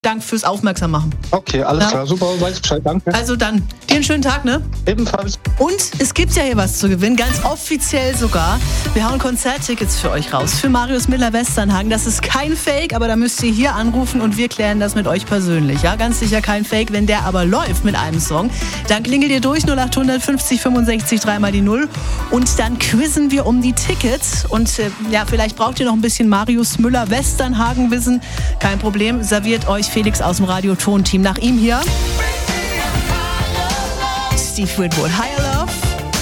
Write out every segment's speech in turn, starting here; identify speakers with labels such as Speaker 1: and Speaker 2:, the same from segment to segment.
Speaker 1: Dank fürs Aufmerksam machen.
Speaker 2: Okay, alles klar, super, weiß Bescheid, danke.
Speaker 1: Also dann, dir einen schönen Tag, ne?
Speaker 2: Ebenfalls.
Speaker 1: Und es gibt ja hier was zu gewinnen, ganz offiziell sogar. Wir hauen Konzerttickets für euch raus, für Marius Müller-Westernhagen. Das ist kein Fake, aber da müsst ihr hier anrufen und wir klären das mit euch persönlich. Ja, ganz sicher kein Fake. Wenn der aber läuft mit einem Song, dann klingelt ihr durch 0800 50 65 3 mal die 0 und dann quizzen wir um die Tickets. Und vielleicht braucht ihr noch ein bisschen Marius Müller-Westernhagen wissen. Kein Problem, serviert euch Felix aus dem Radio-Ton-Team. Nach ihm hier Steve Winwood, Higher Love.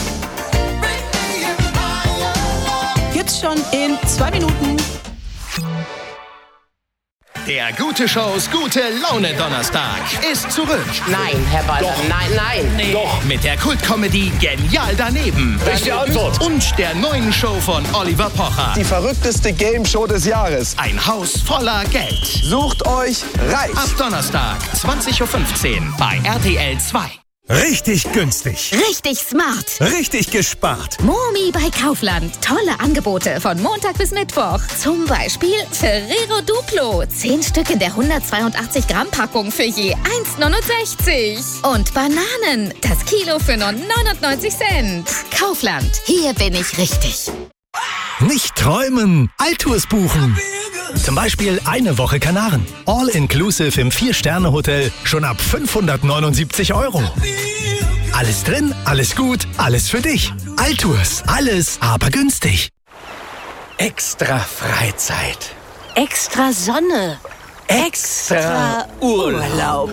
Speaker 1: Jetzt schon in 2 Minuten.
Speaker 3: Der Gute Shows Gute Laune Donnerstag ist zurück.
Speaker 4: Nein, Herr Balzer, nein.
Speaker 3: Nee. Doch, mit der Kultkomödie Genial daneben.
Speaker 4: Richtige Antwort.
Speaker 3: Und der neuen Show von Oliver Pocher.
Speaker 5: Die verrückteste Game-Show des Jahres.
Speaker 3: Ein Haus voller Geld.
Speaker 5: Sucht euch reich.
Speaker 3: Ab Donnerstag, 20.15 Uhr bei RTL 2.
Speaker 6: Richtig günstig.
Speaker 7: Richtig smart.
Speaker 6: Richtig gespart.
Speaker 7: Momi bei Kaufland. Tolle Angebote von Montag bis Mittwoch. Zum Beispiel Ferrero Duplo. 10 Stück in der 182 Gramm Packung für je 1,69. Und Bananen. Das Kilo für nur 99 Cent. Kaufland. Hier bin ich richtig.
Speaker 6: Nicht träumen, Altours buchen. Zum Beispiel eine Woche Kanaren. All-inclusive im 4-Sterne-Hotel schon ab 579 €. Alles drin, alles gut, alles für dich. Altours, alles aber günstig.
Speaker 8: Extra Freizeit.
Speaker 9: Extra Sonne.
Speaker 8: Extra Urlaub.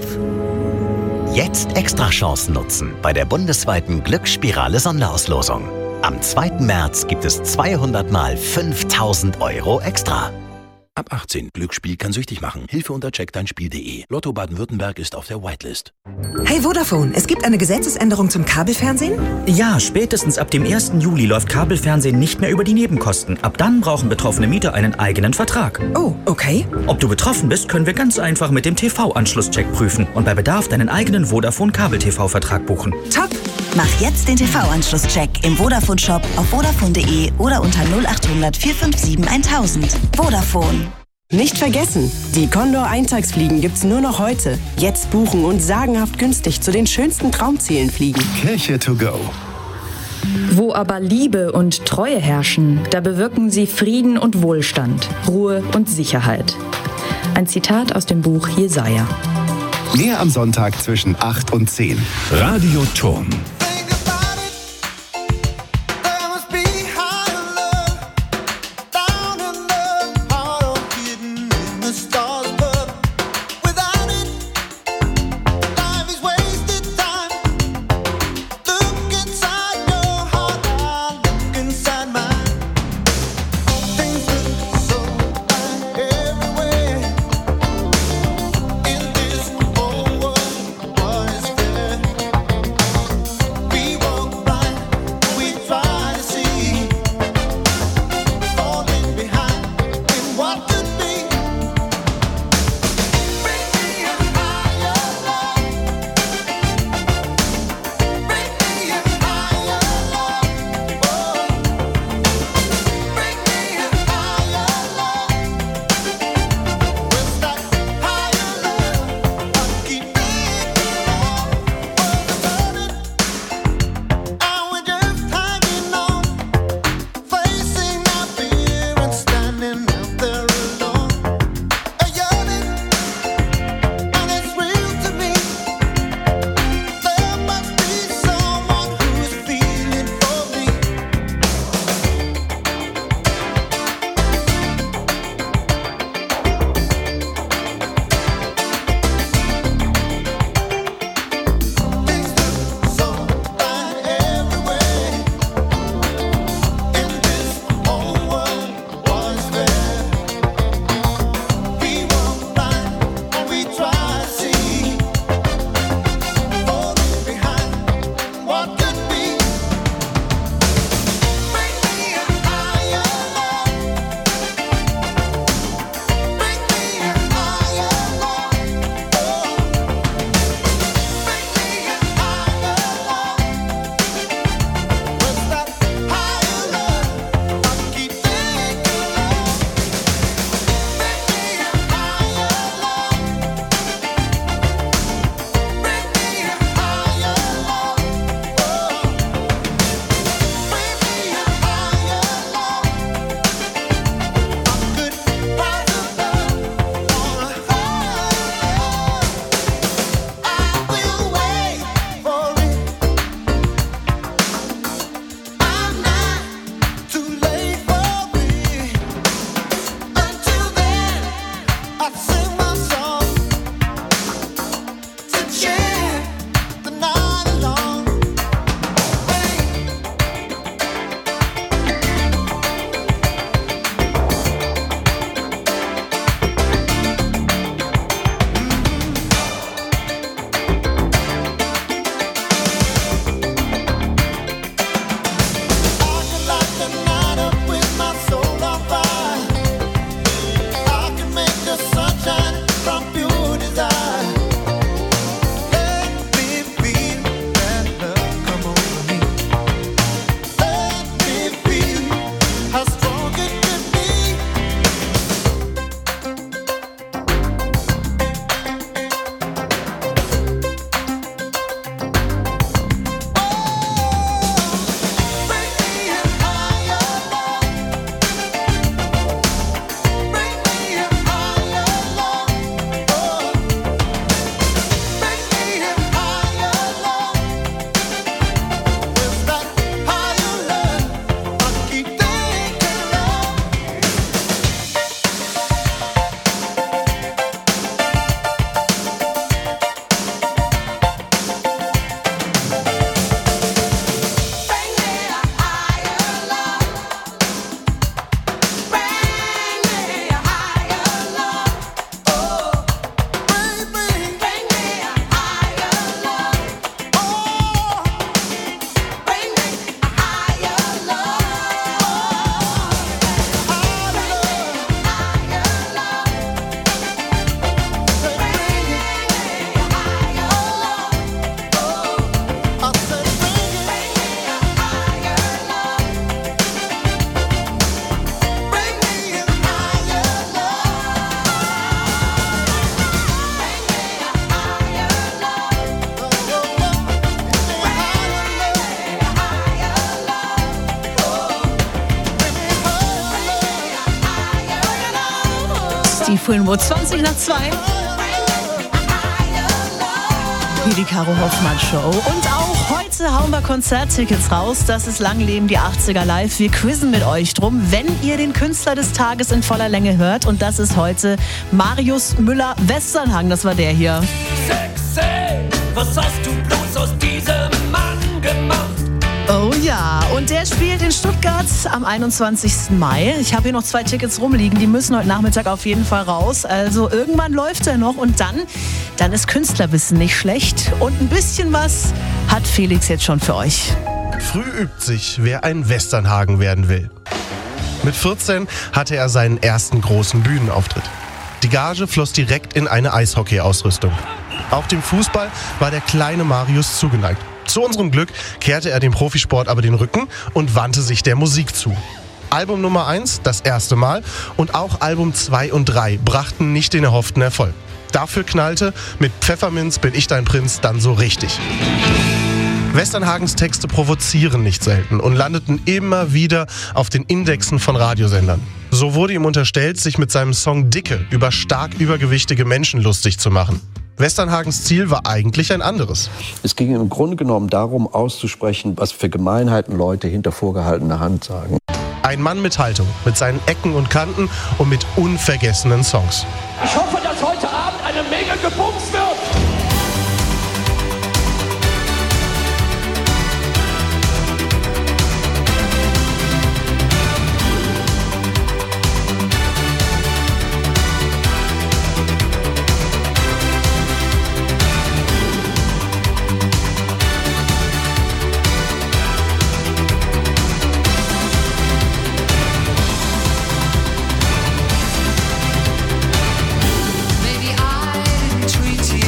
Speaker 10: Jetzt Extrachancen nutzen bei der bundesweiten Glücksspirale Sonderauslosung. Am 2. März gibt es 200 mal 5.000 € extra.
Speaker 11: Ab 18. Glücksspiel kann süchtig machen. Hilfe unter checkdeinspiel.de. Lotto Baden-Württemberg ist auf der Whitelist.
Speaker 12: Hey Vodafone, es gibt eine Gesetzesänderung zum Kabelfernsehen?
Speaker 13: Ja, spätestens ab dem 1. Juli läuft Kabelfernsehen nicht mehr über die Nebenkosten. Ab dann brauchen betroffene Mieter einen eigenen Vertrag.
Speaker 12: Oh, okay.
Speaker 13: Ob du betroffen bist, können wir ganz einfach mit dem TV-Anschlusscheck prüfen und bei Bedarf deinen eigenen Vodafone-Kabel-TV-Vertrag buchen.
Speaker 12: Top!
Speaker 14: Mach jetzt den TV-Anschlusscheck im Vodafone-Shop auf vodafone.de oder unter 0800 457 1000. Vodafone.
Speaker 15: Nicht vergessen, die Condor Eintagsfliegen gibt's nur noch heute. Jetzt buchen und sagenhaft günstig zu den schönsten Traumzielen fliegen.
Speaker 6: Kirche to go.
Speaker 16: Wo aber Liebe und Treue herrschen, da bewirken sie Frieden und Wohlstand, Ruhe und Sicherheit. Ein Zitat aus dem Buch Jesaja.
Speaker 6: Mehr am Sonntag zwischen 8 und 10. Radio Turm.
Speaker 1: Tempo, 20 nach 2. Hier die Caro Hoffmann Show. Und auch heute hauen wir Konzerttickets raus. Das ist Lang leben die 80er live. Wir quizzen mit euch drum, wenn ihr den Künstler des Tages in voller Länge hört. Und das ist heute Marius Müller-Westernhagen. Das war der hier.
Speaker 17: Sexy, was hast du bloß aus diesem Mann gemacht?
Speaker 1: Oh ja, und der spielt in Stuttgart am 21. Mai. Ich habe hier noch 2 Tickets rumliegen, die müssen heute Nachmittag auf jeden Fall raus. Also irgendwann läuft er noch und dann ist Künstlerwissen nicht schlecht. Und ein bisschen was hat Felix jetzt schon für euch.
Speaker 18: Früh übt sich, wer ein Westernhagen werden will. Mit 14 hatte er seinen ersten großen Bühnenauftritt. Die Gage floss direkt in eine Eishockey-Ausrüstung. Auch dem Fußball war der kleine Marius zugeneigt. Zu unserem Glück kehrte er dem Profisport aber den Rücken und wandte sich der Musik zu. Album Nummer 1, das erste Mal, und auch Album 2 und 3 brachten nicht den erhofften Erfolg. Dafür knallte mit Pfefferminz bin ich dein Prinz dann so richtig. Westernhagens Texte provozieren nicht selten und landeten immer wieder auf den Indexen von Radiosendern. So wurde ihm unterstellt, sich mit seinem Song Dicke über stark übergewichtige Menschen lustig zu machen. Westernhagens Ziel war eigentlich ein anderes.
Speaker 19: Es ging im Grunde genommen darum, auszusprechen, was für Gemeinheiten Leute hinter vorgehaltener Hand sagen.
Speaker 18: Ein Mann mit Haltung, mit seinen Ecken und Kanten und mit unvergessenen Songs.
Speaker 17: Ich hoffe, dass heute Abend eine Menge gebumst wird. Treat you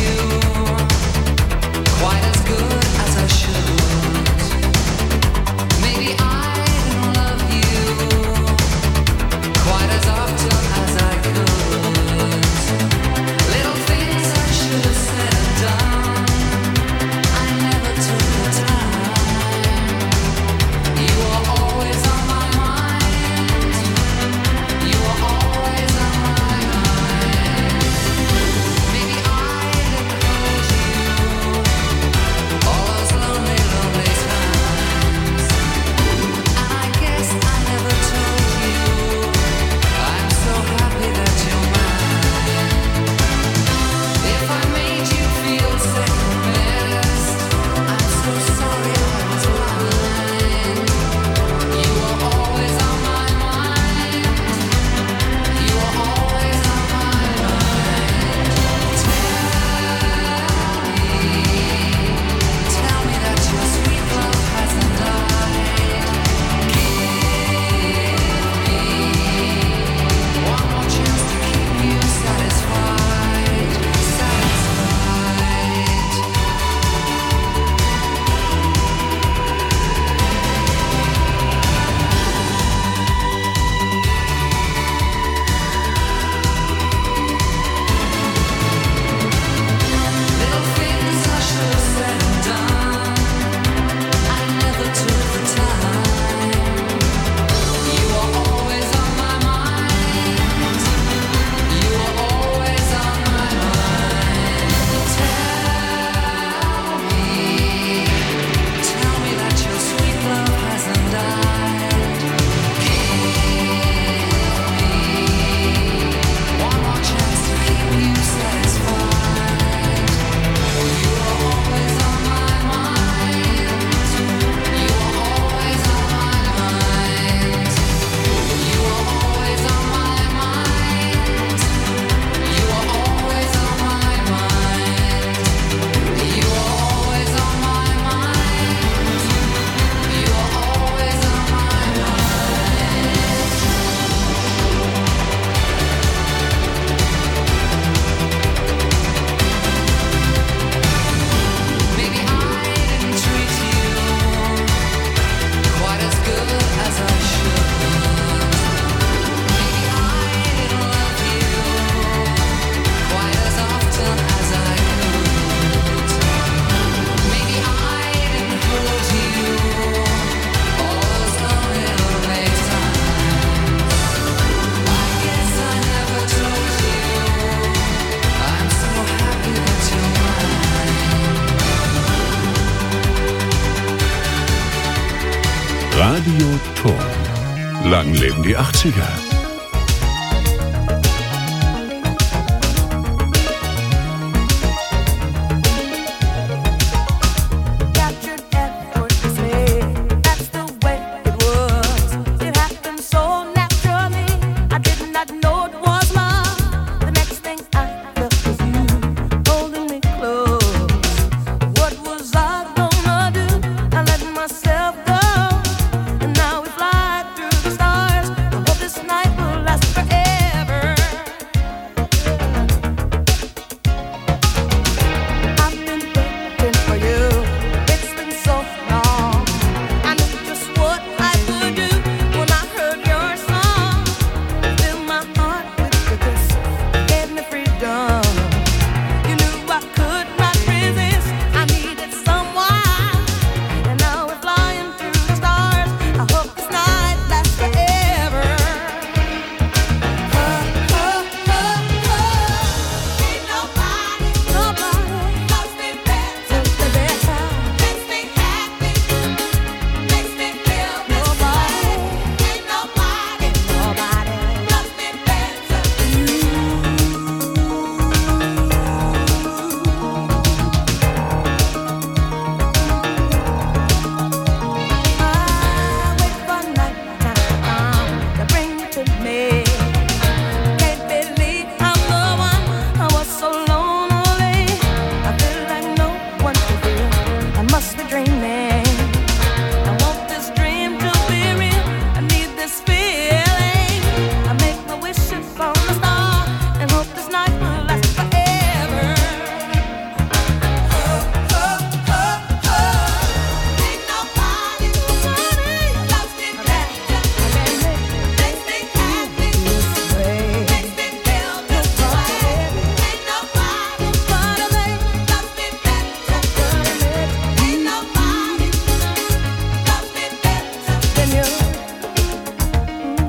Speaker 20: Radio Turm. Lang leben die 80er.